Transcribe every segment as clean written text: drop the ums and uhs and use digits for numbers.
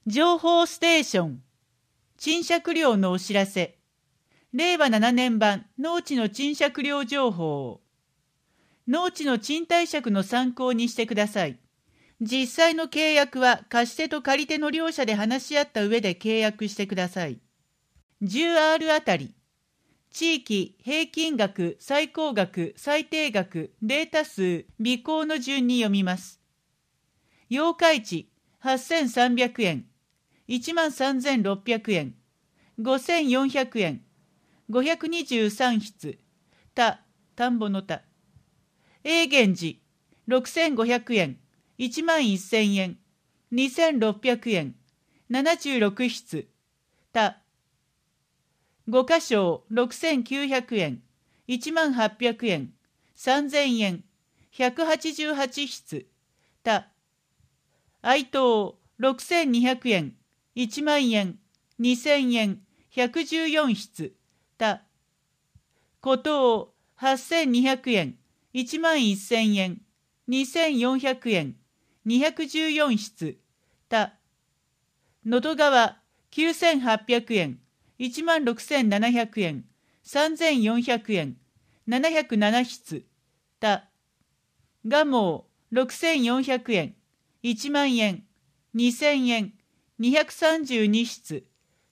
情報ステーション。賃借料のお知らせ。令和7年版農地の賃借料情報。農地の賃貸借の参考にしてください。実際の契約は貸し手と借り手の両者で話し合った上で契約してください。10R あたり。地域、平均額、最高額、最低額、データ数、備考の順に読みます。八日市、8300円。13,600円、5,400円、523室、田んぼの田。永源寺、6,500円、11,000円、2,600円、76室、五箇所、6,900円、18,000円、3,000円、188室、愛東、6,200円、10,000円、2,000円、114室、古東、8,200円、11,000円、2,400円、214室、能登川、9,800円、16,700円、3,400円、707室、蒲生、6,400円、10,000円、2,000円、232室、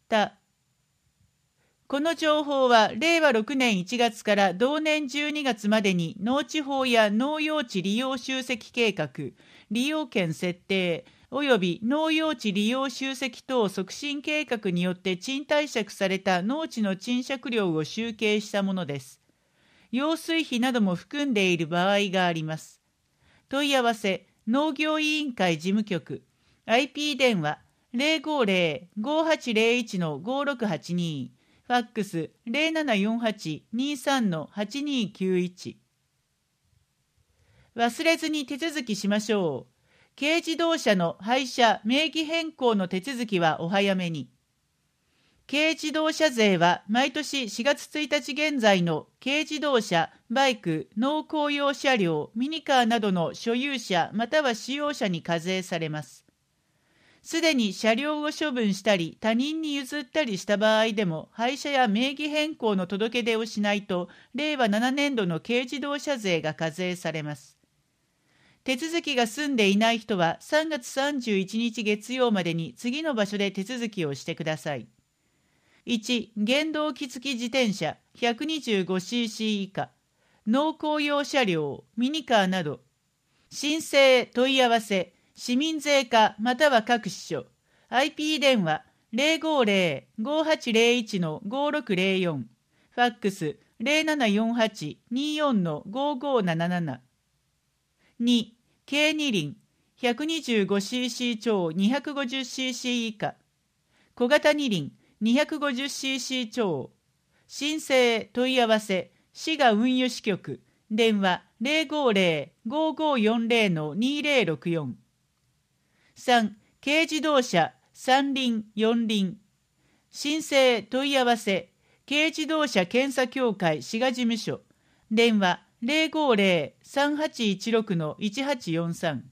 この情報は令和6年1月から同年12月までに農地法や農用地利用集積計画、利用権設定、および農用地利用集積等促進計画によって賃貸借された農地の賃借料を集計したものです。用水費なども含んでいる場合があります。問い合わせ、農業委員会事務局、IP 電話 050-5801-5682、ファックス 0748-23-8291。忘れずに手続きしましょう。軽自動車の廃車・名義変更の手続きはお早めに。軽自動車税は毎年4月1日現在の軽自動車、バイク、農工用車両、ミニカーなどの所有者または使用者に課税されます。すでに車両を処分したり他人に譲ったりした場合でも廃車や名義変更の届け出をしないと令和7年度の軽自動車税が課税されます。手続きが済んでいない人は3月31日月曜までに次の場所で手続きをしてください。1、原動機付き自転車 125cc 以下、農工用車両、ミニカーなど。申請、問い合わせ、市民税課または各支所、IP 電話 050-5801-5604、ファックス 0748-24-5577。2、軽二輪 125cc 超 250cc 以下、小型二輪 250cc 超。申請、問い合わせ、滋賀運輸支局、電話 050-5540-2064。3、軽自動車3輪4輪。申請、問い合わせ、軽自動車検査協会滋賀事務所、電話 050-3816-1843。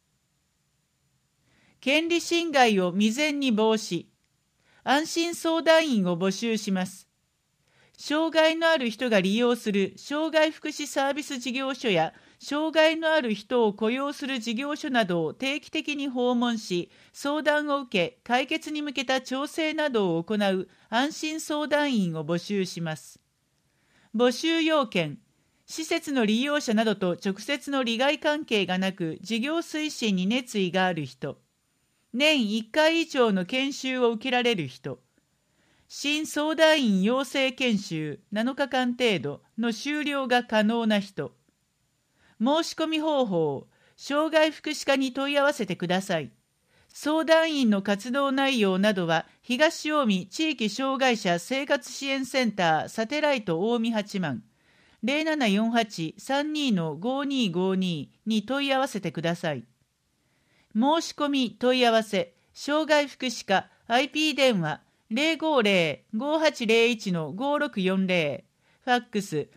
権利侵害を未然に防止。安心相談員を募集します。障害のある人が利用する障害福祉サービス事業所や障害のある人を雇用する事業所などを定期的に訪問し、相談を受け、解決に向けた調整などを行う安心相談員を募集します。募集要件、施設の利用者などと直接の利害関係がなく、事業推進に熱意がある人、年1回以上の研修を受けられる人、新相談員養成研修7日間程度の修了が可能な人。申し込み方法、障害福祉課に問い合わせてください。相談員の活動内容などは、東近江地域障害者生活支援センターサテライト近江八幡 0748-32-5252 に問い合わせてください。申し込み問い合わせ、障害福祉課 IP 電話050-5801-5640、ファックス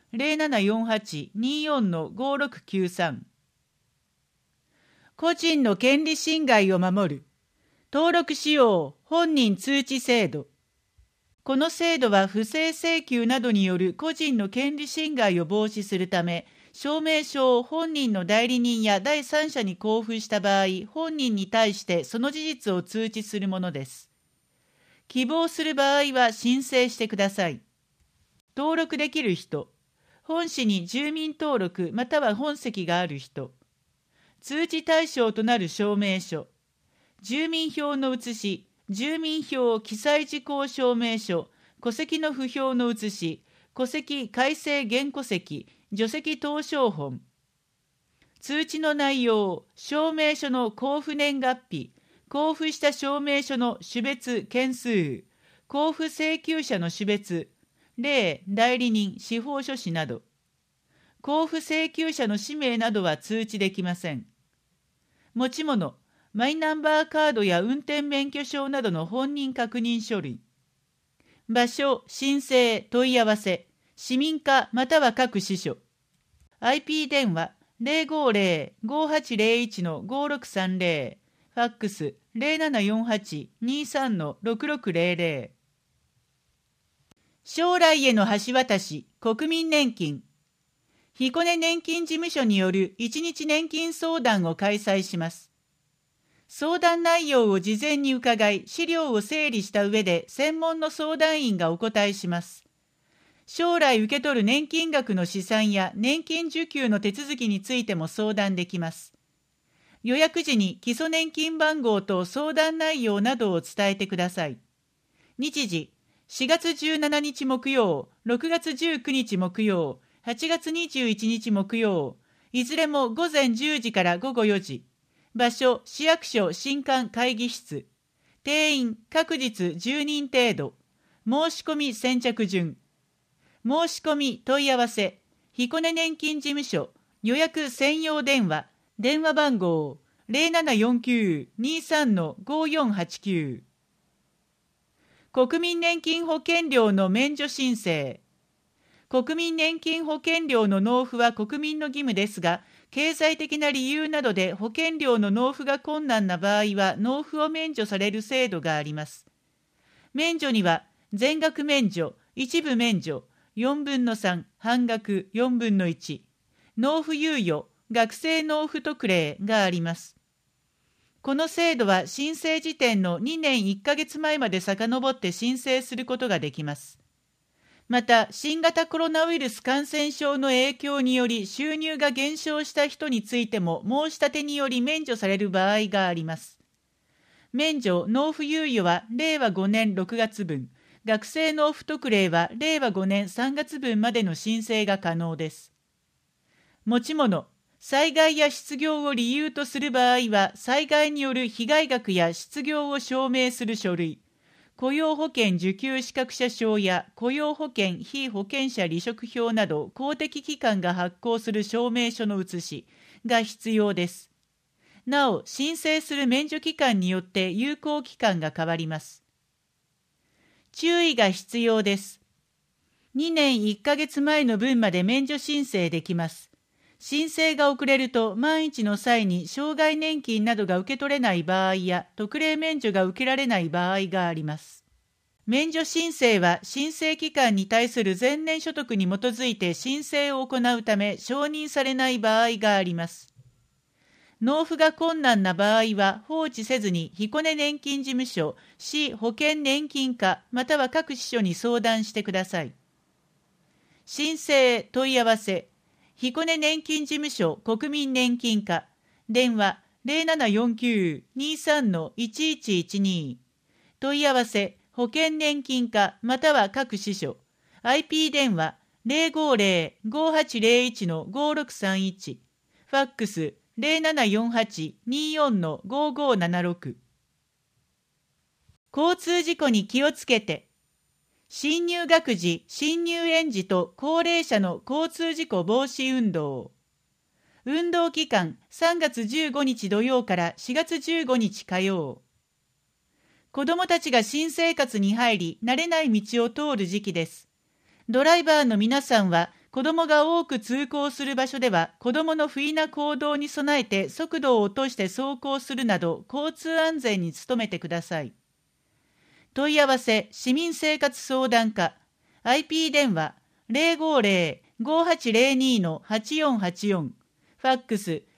0748-24-5693。個人の権利侵害を守る。 登録しよう本人通知制度。この制度は不正請求などによる個人の権利侵害を防止するため、証明書を本人の代理人や第三者に交付した場合、本人に対してその事実を通知するものです。希望する場合は申請してください。登録できる人、本市に住民登録または本籍がある人、通知対象となる証明書、住民票の写し、住民票記載事項証明書、戸籍の不評の写し、戸籍改正原戸籍、除籍謄証本。通知の内容、証明書の交付年月日、交付した証明書の種別件数、交付請求者の種別、例代理人、司法書士など。交付請求者の氏名などは通知できません。持ち物、マイナンバーカードや運転免許証などの本人確認書類。場所、申請、問い合わせ、市民課または各支所。IP 電話 050-5801-5630、ファックス 0748-23-6600。将来への橋渡し、国民年金。彦根年金事務所による1日年金相談を開催します。相談内容を事前に伺い、資料を整理した上で専門の相談員がお答えします。将来受け取る年金額の試算や年金受給の手続きについても相談できます。予約時に基礎年金番号と相談内容などを伝えてください。日時、4月17日木曜、6月19日木曜、8月21日木曜、いずれも午前10時から午後4時。場所、市役所新館会議室。定員、各日10人程度。申し込み先着順。申し込み問い合わせ、彦根年金事務所、予約専用電話、電話番号 0749-23-5489。国民年金保険料の免除申請。国民年金保険料の納付は国民の義務ですが、経済的な理由などで保険料の納付が困難な場合は納付を免除される制度があります。免除には全額免除、一部免除、4分の3、半額4分の1、納付猶予、学生納付特例があります。この制度は申請時点の2年1ヶ月前まで遡って申請することができます。また、新型コロナウイルス感染症の影響により収入が減少した人についても申し立てにより免除される場合があります。免除・納付猶予は令和5年6月分、学生納付特例は令和5年3月分までの申請が可能です。持ち物、災害や失業を理由とする場合は、災害による被害額や失業を証明する書類、雇用保険受給資格者証や雇用保険被保険者離職票など公的機関が発行する証明書の写しが必要です。なお、申請する免除期間によって有効期間が変わります。注意が必要です。2年1ヶ月前の分まで免除申請できます。申請が遅れると万一の際に障害年金などが受け取れない場合や特例免除が受けられない場合があります。免除申請は申請期間に対する前年所得に基づいて申請を行うため承認されない場合があります。納付が困難な場合は放置せずに彦根年金事務所、市保険年金課または各支所に相談してください。申請問い合わせ、彦根年金事務所国民年金課、電話 0749-23-1112、問い合わせ保険年金課または各支所、IP 電話 050-5801-5631、ファックス 0748-24-5576。交通事故に気をつけて。新入学時、新入園児と高齢者の交通事故防止運動。運動期間3月15日土曜から4月15日火曜。子どもたちが新生活に入り、慣れない道を通る時期です。ドライバーの皆さんは子どもが多く通行する場所では、子どもの不意な行動に備えて速度を落として走行するなど、交通安全に努めてください。問い合わせ、市民生活相談課、IP 電話 050-5802-8484、ファックス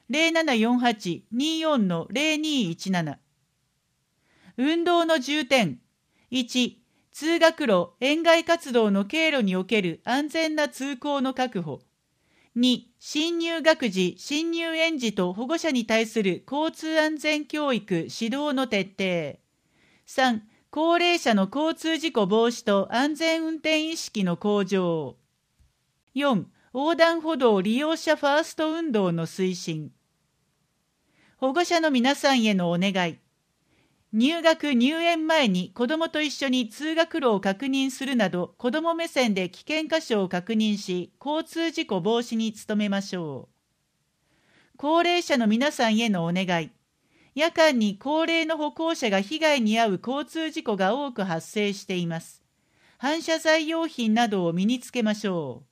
0748-24-0217。運動の重点。1、通学路、園外活動の経路における安全な通行の確保。2、新入学時、新入園児と保護者に対する交通安全教育、指導の徹底。3、高齢者の交通事故防止と安全運転意識の向上。4、横断歩道利用者ファースト運動の推進。保護者の皆さんへのお願い。入学・入園前に子どもと一緒に通学路を確認するなど、子ども目線で危険箇所を確認し、交通事故防止に努めましょう。高齢者の皆さんへのお願い。夜間に高齢の歩行者が被害に遭う交通事故が多く発生しています。反射材用品などを身につけましょう。